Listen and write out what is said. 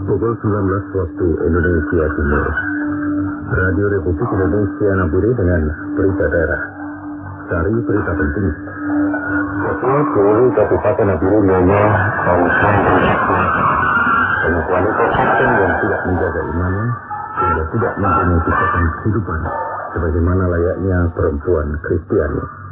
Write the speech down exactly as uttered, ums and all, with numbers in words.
Pukul sembilan belas waktu Indonesia Timur. Radio Republik Indonesia Nabire dengan berita daerah. Cari berita penting. Ketua P W Kabupaten Nabire Nyonya Kongsan banyak wanita Kristen yang tidak menjaga imannya sehingga tidak mempunyai kisahkan kehidupan sebagaimana layaknya perempuan Kristiani.